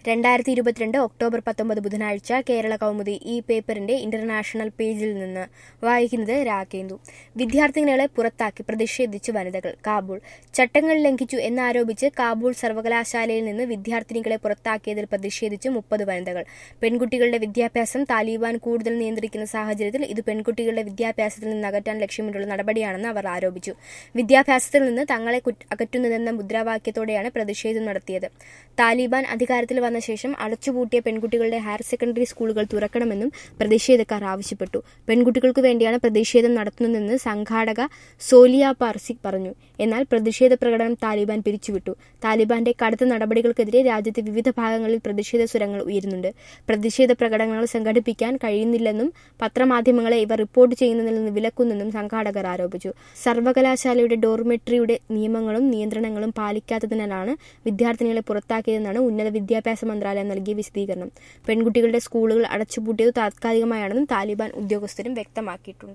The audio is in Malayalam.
2022 ഒക്ടോബർ 19 ബുധനാഴ്ച കേരള കൗമുദി ഈ പേപ്പറിന്റെ ഇന്റർനാഷണൽ പേജിൽ നിന്ന് വായിക്കുന്നത് രാകേന്ദു. വിദ്യാർത്ഥിനികളെ പുറത്താക്കി പ്രതിഷേധിച്ച് വനിതകൾ. കാബൂൾ. ചട്ടങ്ങൾ ലംഘിച്ചു എന്നാരോപിച്ച് കാബൂൾ സർവകലാശാലയിൽ നിന്ന് വിദ്യാർത്ഥിനികളെ പുറത്താക്കിയതിൽ പ്രതിഷേധിച്ച് 30 വനിതകൾ. പെൺകുട്ടികളുടെ വിദ്യാഭ്യാസം താലിബാൻ കൂടുതൽ നിയന്ത്രിക്കുന്ന സാഹചര്യത്തിൽ ഇത് പെൺകുട്ടികളുടെ വിദ്യാഭ്യാസത്തിൽ നിന്ന് അകറ്റാൻ ലക്ഷ്യമിട്ടുള്ള നടപടിയാണെന്ന് അവർ ആരോപിച്ചു. വിദ്യാഭ്യാസത്തിൽ നിന്ന് തങ്ങളെ അകറ്റുന്നതെന്ന മുദ്രാവാക്യത്തോടെയാണ് പ്രതിഷേധം നടത്തിയത്. താലിബാൻ അധികാരത്തിൽ വന്ന ശേഷം അടച്ചുപൂട്ടിയ പെൺകുട്ടികളുടെ ഹയർ സെക്കൻഡറി സ്കൂളുകൾ തുറക്കണമെന്നും പ്രതിഷേധക്കാർ ആവശ്യപ്പെട്ടു. പെൺകുട്ടികൾക്കു വേണ്ടിയാണ് പ്രതിഷേധം നടത്തുന്നതെന്ന് സംഘാടക സോലിയ പാർസി പറഞ്ഞു. എന്നാൽ പ്രതിഷേധ പ്രകടനം താലിബാൻ പിരിച്ചുവിട്ടു. താലിബാന്റെ കടുത്ത നടപടികൾക്കെതിരെ രാജ്യത്തെ വിവിധ ഭാഗങ്ങളിൽ പ്രതിഷേധ സ്വരങ്ങൾ ഉയരുന്നുണ്ട്. പ്രതിഷേധ പ്രകടനങ്ങൾ സംഘടിപ്പിക്കാൻ കഴിയുന്നില്ലെന്നും പത്രമാധ്യമങ്ങളെ ഇവ റിപ്പോർട്ട് ചെയ്യുന്നതിൽ നിന്ന് വിലക്കുന്നെന്നും സംഘാടകർ ആരോപിച്ചു. സർവകലാശാലയുടെ ഡോർമെട്രിയുടെ നിയമങ്ങളും നിയന്ത്രണങ്ങളും പാലിക്കാത്തതിനാലാണ് വിദ്യാർത്ഥിനികളെ പുറത്താക്കിയതെന്നാണ് ഉന്നത വിദ്യാഭ്യാസ മന്ത്രാലയം നൽകിയ വിശദീകരണം. പെൺകുട്ടികളുടെ സ്കൂളുകൾ അടച്ചുപൂട്ടിയത് താത്കാലികമായാണെന്നും താലിബാൻ ഉദ്യോഗസ്ഥരും വ്യക്തമാക്കിയിട്ടുണ്ട്.